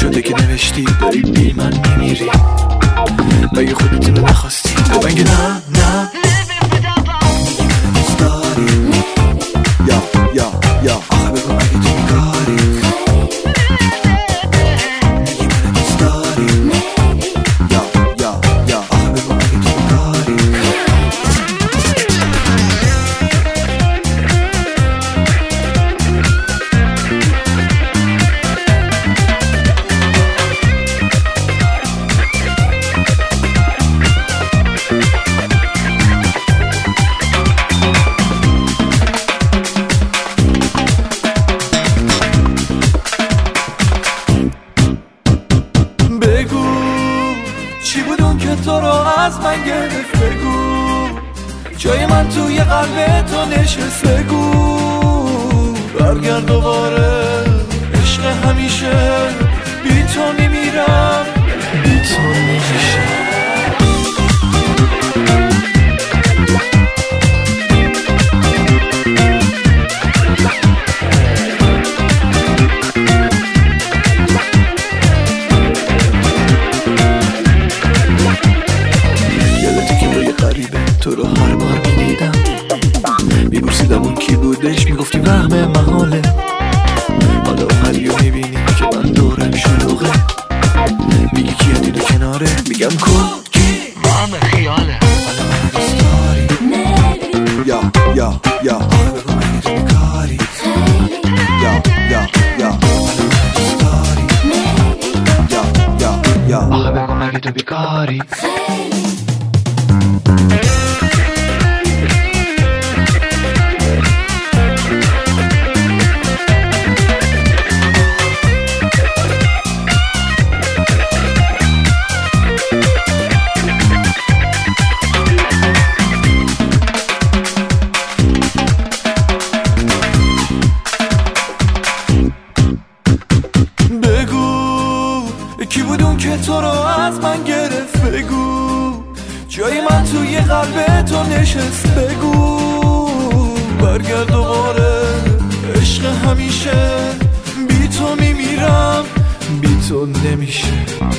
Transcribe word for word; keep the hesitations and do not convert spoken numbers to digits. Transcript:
شده که نوشتی داری بی من میمیری، مگه خودتونو نخواستی؟ مگه نه نه دوست داری؟ یا یا یا آخه بگو مگه تو بیکاری؟ میگی منو دوست داری؟ یا یا یا آخه بگو مگه تو بیکاری؟ بگو چی بود اون که تو رو از من گرفت، بگو جای من توی قلب تو نشست، بگو برگرد دوباره عشق همیشه، بی تو میمیرم بی تو نمیشه. تو رو هر بار میدیدم میپرسیدم اون کی بودش، میگفتی وهم محاله. حالا آخریو میبینی که من دورم شلوغه، میگی کیه دیدو کناره، میگم کن کی وهم خیاله. حالا من دوست داری؟ یا یا یا آخه بگو مگه تو بیکاری؟ یا یا یا حالا من دوست داری؟ یا یا یا آخه بگو مگه تو بیکاری؟ کی بود اون که تو رو از من گرفت، بگو جای من توی قلب تو نشست، بگو برگرد دوباره عشق همیشه، بی تو میمیرم بی تو نمیشه.